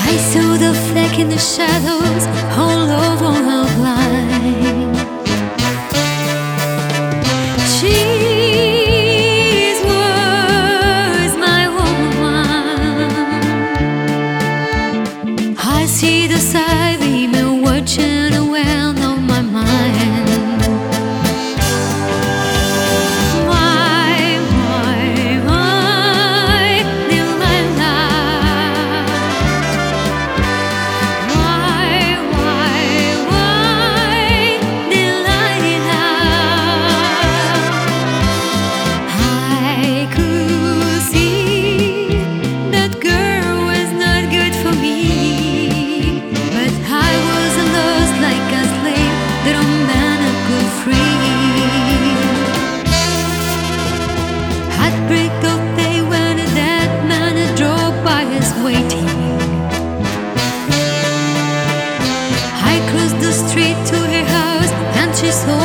I saw the fleck in the shadows all over her blind. She was my woman. I see the side beam watching a well on my mind. Break of day when a dead man drove by us waiting. I crossed the street to her house and she saw